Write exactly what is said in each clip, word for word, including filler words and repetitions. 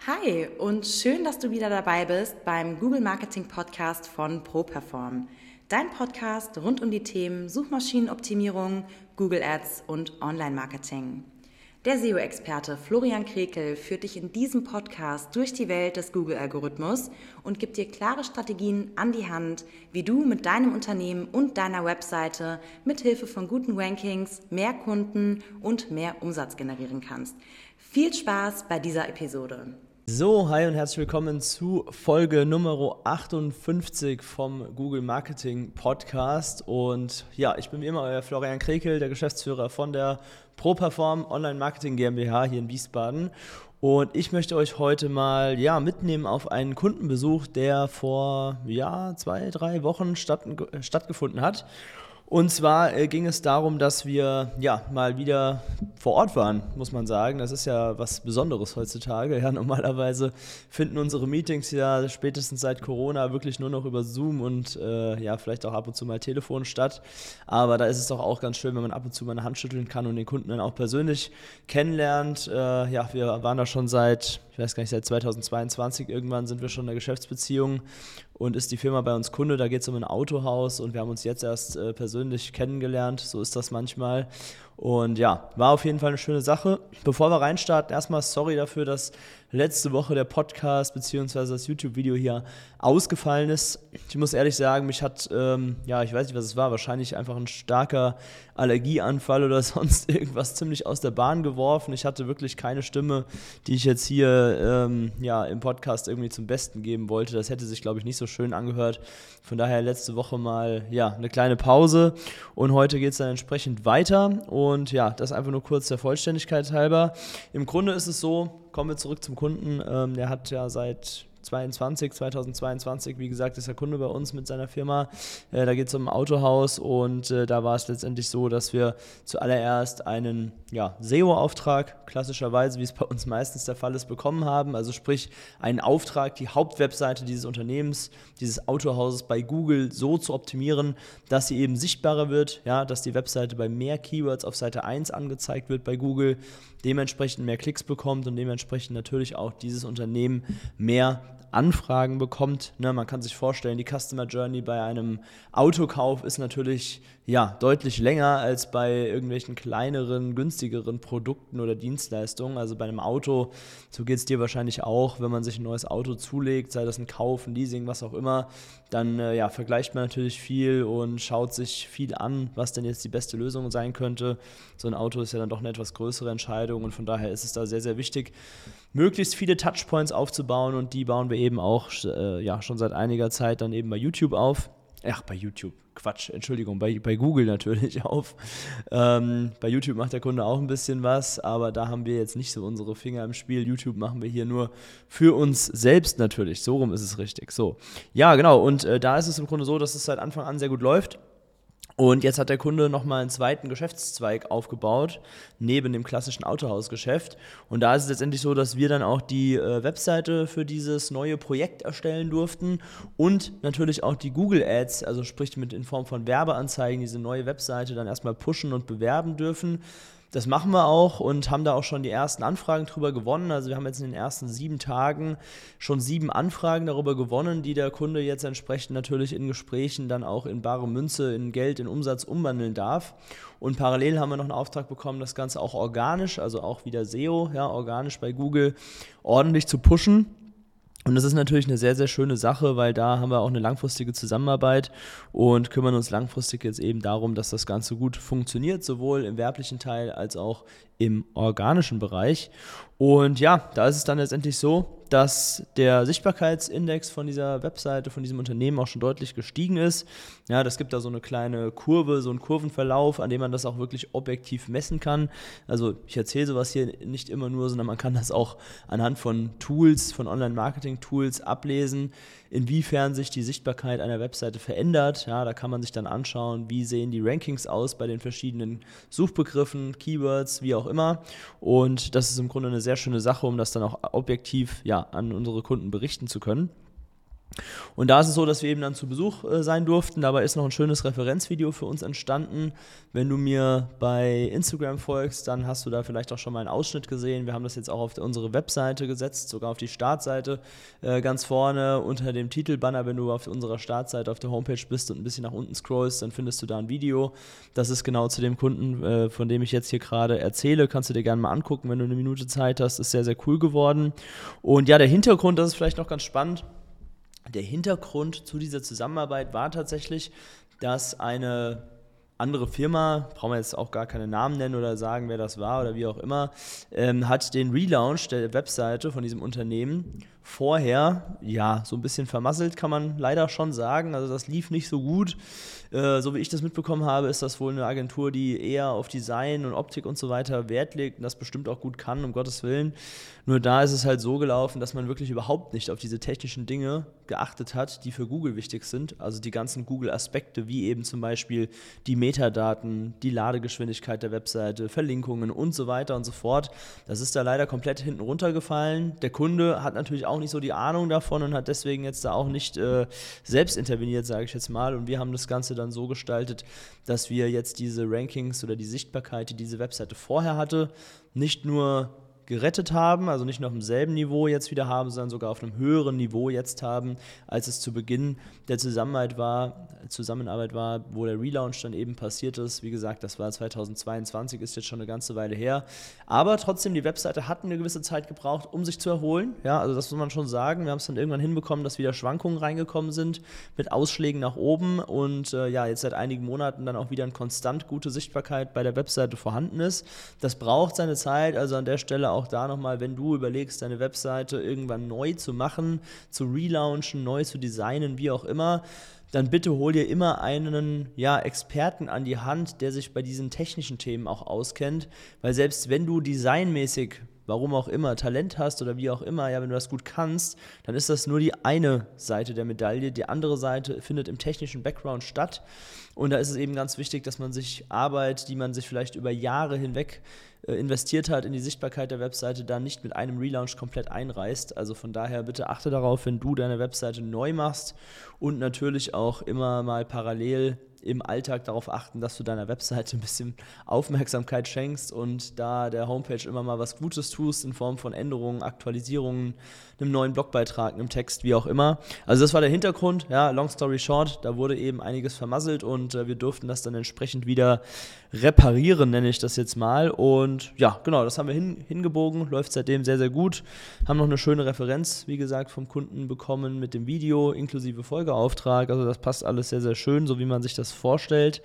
Hi und schön, dass du wieder dabei bist beim Google Marketing Podcast von ProPerform. Dein Podcast rund um die Themen Suchmaschinenoptimierung, Google Ads und Online-Marketing. Der S E O-Experte Florian Krekel führt dich in diesem Podcast durch die Welt des Google-Algorithmus und gibt dir klare Strategien an die Hand, wie du mit deinem Unternehmen und deiner Webseite mithilfe von guten Rankings mehr Kunden und mehr Umsatz generieren kannst. Viel Spaß bei dieser Episode. So, hi und herzlich willkommen zu Folge Nummer achtundfünfzig vom Google Marketing Podcast. Und ja, ich bin wie immer euer Florian Krekel, der Geschäftsführer von der ProPerform Online Marketing GmbH hier in Wiesbaden. Und ich möchte euch heute mal ja, mitnehmen auf einen Kundenbesuch, der vor ja, zwei, drei Wochen statt, stattgefunden hat. Und zwar äh, ging es darum, dass wir ja mal wieder vor Ort waren, muss man sagen. Das ist ja was Besonderes heutzutage. Ja, normalerweise finden unsere Meetings ja spätestens seit Corona wirklich nur noch über Zoom und äh, ja vielleicht auch ab und zu mal Telefon statt. Aber da ist es doch auch ganz schön, wenn man ab und zu mal eine Hand schütteln kann und den Kunden dann auch persönlich kennenlernt. Äh, ja, wir waren da schon seit, ich weiß gar nicht, seit zweitausendzweiundzwanzig irgendwann sind wir schon in der Geschäftsbeziehung und ist die Firma bei uns Kunde. Da geht es um ein Autohaus und wir haben uns jetzt erst äh, persönlich kennengelernt. So ist das manchmal. Und ja, war auf jeden Fall eine schöne Sache. Bevor wir reinstarten, erstmal sorry dafür, dass letzte Woche der Podcast bzw. das YouTube-Video hier ausgefallen ist. Ich muss ehrlich sagen, mich hat, ähm, ja, ich weiß nicht, was es war, wahrscheinlich einfach ein starker Allergieanfall oder sonst irgendwas ziemlich aus der Bahn geworfen. Ich hatte wirklich keine Stimme, die ich jetzt hier ähm, ja, im Podcast irgendwie zum Besten geben wollte. Das hätte sich, glaube ich, nicht so schön angehört. Von daher letzte Woche mal ja, eine kleine Pause und heute geht es dann entsprechend weiter. Und ja, das einfach nur kurz der Vollständigkeit halber. Im Grunde ist es so, kommen wir zurück zum Kunden. Ähm, der hat ja seit zweitausendzweiundzwanzig, wie gesagt, ist er Kunde bei uns mit seiner Firma. Äh, da geht es um ein Autohaus und äh, da war es letztendlich so, dass wir zuallererst einen ja, S E O-Auftrag, klassischerweise, wie es bei uns meistens der Fall ist, bekommen haben. Also sprich, einen Auftrag, die Hauptwebseite dieses Unternehmens, dieses Autohauses bei Google so zu optimieren, dass sie eben sichtbarer wird, ja, dass die Webseite bei mehr Keywords auf Seite eins angezeigt wird bei Google, dementsprechend mehr Klicks bekommt und dementsprechend natürlich auch dieses Unternehmen mehr Anfragen bekommt. Ne, man kann sich vorstellen, die Customer Journey bei einem Autokauf ist natürlich ja, deutlich länger als bei irgendwelchen kleineren, günstigeren Produkten oder Dienstleistungen. Also bei einem Auto, so geht es dir wahrscheinlich auch, wenn man sich ein neues Auto zulegt, sei das ein Kauf, ein Leasing, was auch immer, dann äh, ja, vergleicht man natürlich viel und schaut sich viel an, was denn jetzt die beste Lösung sein könnte. So ein Auto ist ja dann doch eine etwas größere Entscheidung und von daher ist es da sehr, sehr wichtig, möglichst viele Touchpoints aufzubauen und die bauen wir eben auch äh, ja, schon seit einiger Zeit dann eben bei YouTube auf. Ach, bei YouTube, Quatsch, Entschuldigung, bei, bei Google natürlich auf. Ähm, bei YouTube macht der Kunde auch ein bisschen was, aber da haben wir jetzt nicht so unsere Finger im Spiel. YouTube machen wir hier nur für uns selbst natürlich, so rum ist es richtig. So, ja genau, und äh, da ist es im Grunde so, dass es seit Anfang an sehr gut läuft. Und jetzt hat der Kunde nochmal einen zweiten Geschäftszweig aufgebaut, neben dem klassischen Autohausgeschäft. Und da ist es letztendlich so, dass wir dann auch die äh, Webseite für dieses neue Projekt erstellen durften und natürlich auch die Google Ads, also sprich mit in Form von Werbeanzeigen, diese neue Webseite dann erstmal pushen und bewerben dürfen. Das machen wir auch und haben da auch schon die ersten Anfragen drüber gewonnen. Also wir haben jetzt in den ersten sieben Tagen schon sieben Anfragen darüber gewonnen, die der Kunde jetzt entsprechend natürlich in Gesprächen dann auch in bare Münze, in Geld, in Umsatz umwandeln darf. Und parallel haben wir noch einen Auftrag bekommen, das Ganze auch organisch, also auch wieder S E O, ja, organisch bei Google ordentlich zu pushen. Und das ist natürlich eine sehr, sehr schöne Sache, weil da haben wir auch eine langfristige Zusammenarbeit und kümmern uns langfristig jetzt eben darum, dass das Ganze gut funktioniert, sowohl im werblichen Teil als auch im organischen Bereich. Und ja, da ist es dann letztendlich so, dass der Sichtbarkeitsindex von dieser Webseite, von diesem Unternehmen auch schon deutlich gestiegen ist. Ja, das gibt da so eine kleine Kurve, so einen Kurvenverlauf, an dem man das auch wirklich objektiv messen kann. Also ich erzähle sowas hier nicht immer nur, sondern man kann das auch anhand von Tools, von Online-Marketing-Tools ablesen, inwiefern sich die Sichtbarkeit einer Webseite verändert. Ja, da kann man sich dann anschauen, wie sehen die Rankings aus bei den verschiedenen Suchbegriffen, Keywords, wie auch immer. Und das ist im Grunde eine sehr schöne Sache, um das dann auch objektiv ja, an unsere Kunden berichten zu können. Und da ist es so, dass wir eben dann zu Besuch äh, sein durften. Dabei ist noch ein schönes Referenzvideo für uns entstanden. Wenn du mir bei Instagram folgst, dann hast du da vielleicht auch schon mal einen Ausschnitt gesehen. Wir haben das jetzt auch auf unsere Webseite gesetzt, sogar auf die Startseite. Äh, ganz vorne unter dem Titelbanner, wenn du auf unserer Startseite auf der Homepage bist und ein bisschen nach unten scrollst, dann findest du da ein Video. Das ist genau zu dem Kunden, äh, von dem ich jetzt hier gerade erzähle. Kannst du dir gerne mal angucken, wenn du eine Minute Zeit hast. Ist sehr, sehr cool geworden. Und ja, der Hintergrund, das ist vielleicht noch ganz spannend. Der Hintergrund zu dieser Zusammenarbeit war tatsächlich, dass eine andere Firma, brauchen wir jetzt auch gar keine Namen nennen oder sagen, wer das war oder wie auch immer, ähm, hat den Relaunch der Webseite von diesem Unternehmen vorher, ja, so ein bisschen vermasselt, kann man leider schon sagen. Also das lief nicht so gut. Äh, so wie ich das mitbekommen habe, ist das wohl eine Agentur, die eher auf Design und Optik und so weiter Wert legt und das bestimmt auch gut kann, um Gottes Willen. Nur da ist es halt so gelaufen, dass man wirklich überhaupt nicht auf diese technischen Dinge geachtet hat, die für Google wichtig sind. Also die ganzen Google-Aspekte, wie eben zum Beispiel die Metadaten, die Ladegeschwindigkeit der Webseite, Verlinkungen und so weiter und so fort. Das ist da leider komplett hinten runtergefallen. Der Kunde hat natürlich auch nicht so die Ahnung davon und hat deswegen jetzt da auch nicht äh, selbst interveniert, sage ich jetzt mal. Und wir haben das Ganze dann so gestaltet, dass wir jetzt diese Rankings oder die Sichtbarkeit, die diese Webseite vorher hatte, nicht nur gerettet haben, also nicht nur auf demselben Niveau jetzt wieder haben, sondern sogar auf einem höheren Niveau jetzt haben, als es zu Beginn der Zusammenarbeit war, Zusammenarbeit war, wo der Relaunch dann eben passiert ist. Wie gesagt, das war zweitausendzweiundzwanzig, ist jetzt schon eine ganze Weile her. Aber trotzdem, die Webseite hat eine gewisse Zeit gebraucht, um sich zu erholen. Ja, also das muss man schon sagen. Wir haben es dann irgendwann hinbekommen, dass wieder Schwankungen reingekommen sind mit Ausschlägen nach oben und äh, ja, jetzt seit einigen Monaten dann auch wieder eine konstant gute Sichtbarkeit bei der Webseite vorhanden ist. Das braucht seine Zeit, also an der Stelle auch da nochmal, wenn du überlegst, deine Webseite irgendwann neu zu machen, zu relaunchen, neu zu designen, wie auch immer, dann bitte hol dir immer einen ja, Experten an die Hand, der sich bei diesen technischen Themen auch auskennt, weil selbst wenn du designmäßig, warum auch immer, Talent hast oder wie auch immer, ja, wenn du das gut kannst, dann ist das nur die eine Seite der Medaille. Die andere Seite findet im technischen Background statt und da ist es eben ganz wichtig, dass man sich Arbeit, die man sich vielleicht über Jahre hinweg äh, investiert hat in die Sichtbarkeit der Webseite, da nicht mit einem Relaunch komplett einreißt. Also von daher bitte achte darauf, wenn du deine Webseite neu machst und natürlich auch immer mal parallel im Alltag darauf achten, dass du deiner Webseite ein bisschen Aufmerksamkeit schenkst und da der Homepage immer mal was Gutes tust in Form von Änderungen, Aktualisierungen, einem neuen Blogbeitrag, einem Text, wie auch immer. Also das war der Hintergrund, ja, long story short, da wurde eben einiges vermasselt und äh, wir durften das dann entsprechend wieder reparieren, nenne ich das jetzt mal und ja, genau, das haben wir hin, hingebogen, läuft seitdem sehr, sehr gut, haben noch eine schöne Referenz, wie gesagt, vom Kunden bekommen mit dem Video inklusive Folgeauftrag, also das passt alles sehr, sehr schön, so wie man sich das vorstellt.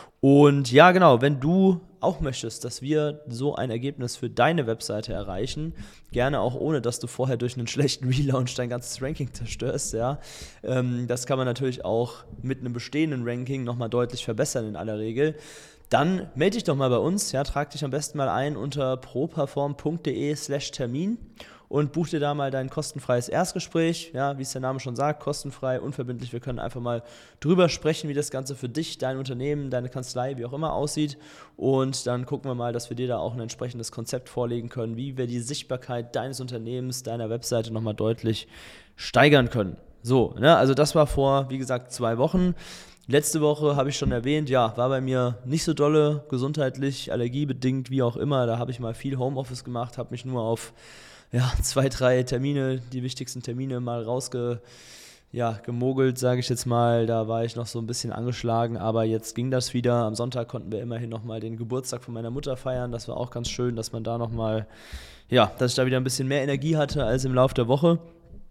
Und ja, genau, wenn du auch möchtest, dass wir so ein Ergebnis für deine Webseite erreichen, gerne auch ohne, dass du vorher durch einen schlechten Relaunch dein ganzes Ranking zerstörst, ja, ähm, das kann man natürlich auch mit einem bestehenden Ranking nochmal deutlich verbessern in aller Regel. Dann melde dich doch mal bei uns, ja, trag dich am besten mal ein unter properform.de slash Termin und buch dir da mal dein kostenfreies Erstgespräch, ja, wie es der Name schon sagt, kostenfrei, unverbindlich. Wir können einfach mal drüber sprechen, wie das Ganze für dich, dein Unternehmen, deine Kanzlei, wie auch immer aussieht und dann gucken wir mal, dass wir dir da auch ein entsprechendes Konzept vorlegen können, wie wir die Sichtbarkeit deines Unternehmens, deiner Webseite nochmal deutlich steigern können. So, ne, also das war vor, wie gesagt, zwei Wochen. Letzte Woche habe ich schon erwähnt, ja, war bei mir nicht so dolle, gesundheitlich, allergiebedingt, wie auch immer. Da habe ich mal viel Homeoffice gemacht, habe mich nur auf ja, zwei, drei Termine, die wichtigsten Termine mal rausge, ja, gemogelt, sage ich jetzt mal. Da war ich noch so ein bisschen angeschlagen, aber jetzt ging das wieder. Am Sonntag konnten wir immerhin nochmal den Geburtstag von meiner Mutter feiern. Das war auch ganz schön, dass man da nochmal, ja, dass ich da wieder ein bisschen mehr Energie hatte als im Laufe der Woche.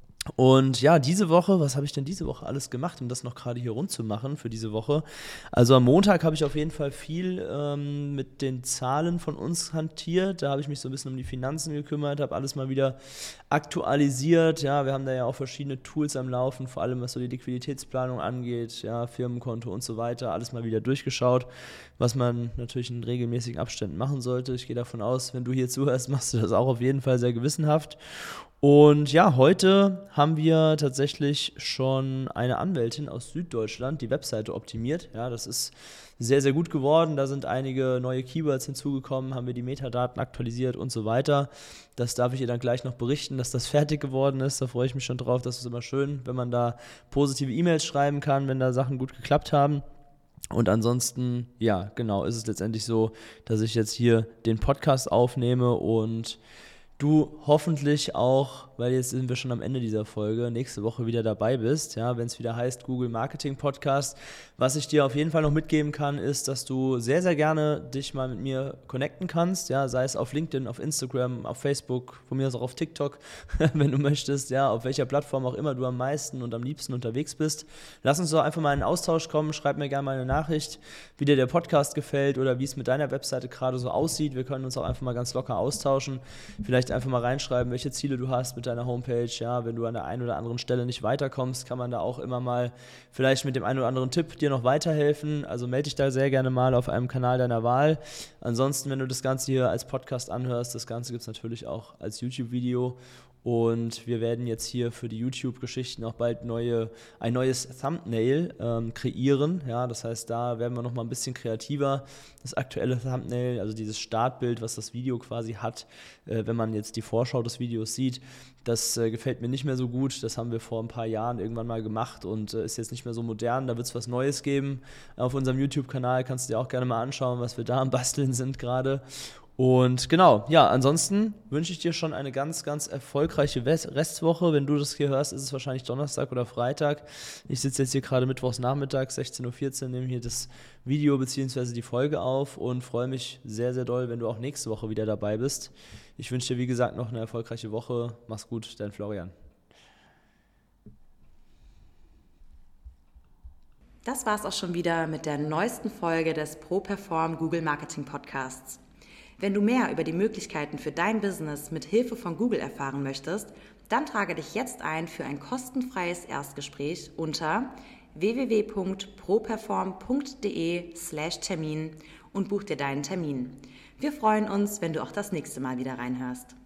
Und ja, diese Woche, was habe ich denn diese Woche alles gemacht, um das noch gerade hier rund zu machen für diese Woche? Also am Montag habe ich auf jeden Fall viel ähm, mit den Zahlen von uns hantiert. Da habe ich mich so ein bisschen um die Finanzen gekümmert, habe alles mal wieder aktualisiert. Ja, wir haben da ja auch verschiedene Tools am Laufen, vor allem was so die Liquiditätsplanung angeht, ja, Firmenkonto und so weiter, alles mal wieder durchgeschaut, was man natürlich in regelmäßigen Abständen machen sollte. Ich gehe davon aus, wenn du hier zuhörst, machst du das auch auf jeden Fall sehr gewissenhaft. Und ja, heute haben wir tatsächlich schon eine Anwältin aus Süddeutschland die Webseite optimiert. Ja, das ist sehr, sehr gut geworden. Da sind einige neue Keywords hinzugekommen, haben wir die Metadaten aktualisiert und so weiter. Das darf ich ihr dann gleich noch berichten, dass das fertig geworden ist. Da freue ich mich schon drauf. Das ist immer schön, wenn man da positive E-Mails schreiben kann, wenn da Sachen gut geklappt haben. Und ansonsten, ja, genau, ist es letztendlich so, dass ich jetzt hier den Podcast aufnehme und du hoffentlich auch, weil jetzt sind wir schon am Ende dieser Folge, nächste Woche wieder dabei bist, ja, wenn es wieder heißt Google Marketing Podcast. Was ich dir auf jeden Fall noch mitgeben kann, ist, dass du sehr, sehr gerne dich mal mit mir connecten kannst, ja, sei es auf LinkedIn, auf Instagram, auf Facebook, von mir aus auch auf TikTok, wenn du möchtest, ja, auf welcher Plattform auch immer du am meisten und am liebsten unterwegs bist. Lass uns doch einfach mal in einen Austausch kommen, schreib mir gerne mal eine Nachricht, wie dir der Podcast gefällt oder wie es mit deiner Webseite gerade so aussieht. Wir können uns auch einfach mal ganz locker austauschen, vielleicht einfach mal reinschreiben, welche Ziele du hast mit deiner Homepage, ja, wenn du an der einen oder anderen Stelle nicht weiterkommst, kann man da auch immer mal vielleicht mit dem einen oder anderen Tipp dir noch weiterhelfen, also melde dich da sehr gerne mal auf einem Kanal deiner Wahl. Ansonsten, wenn du das Ganze hier als Podcast anhörst, das Ganze gibt es natürlich auch als YouTube-Video. Und wir werden jetzt hier für die YouTube-Geschichten auch bald neue, ein neues Thumbnail ähm, kreieren. Ja, das heißt, da werden wir nochmal ein bisschen kreativer. Das aktuelle Thumbnail, also dieses Startbild, was das Video quasi hat, äh, wenn man jetzt die Vorschau des Videos sieht, das äh, gefällt mir nicht mehr so gut. Das haben wir vor ein paar Jahren irgendwann mal gemacht und äh, ist jetzt nicht mehr so modern. Da wird es was Neues geben. Auf unserem YouTube-Kanal kannst du dir auch gerne mal anschauen, was wir da am Basteln sind gerade. Und genau, ja, ansonsten wünsche ich dir schon eine ganz, ganz erfolgreiche Restwoche. Wenn du das hier hörst, ist es wahrscheinlich Donnerstag oder Freitag. Ich sitze jetzt hier gerade mittwochs Nachmittag, sechzehn Uhr vierzehn, nehme hier das Video bzw. die Folge auf und freue mich sehr, sehr doll, wenn du auch nächste Woche wieder dabei bist. Ich wünsche dir, wie gesagt, noch eine erfolgreiche Woche. Mach's gut, dein Florian. Das war's auch schon wieder mit der neuesten Folge des ProPerform Google Marketing Podcasts. Wenn du mehr über die Möglichkeiten für dein Business mit Hilfe von Google erfahren möchtest, dann trage dich jetzt ein für ein kostenfreies Erstgespräch unter w w w punkt properform punkt d e slash Termin und buch dir deinen Termin. Wir freuen uns, wenn du auch das nächste Mal wieder reinhörst.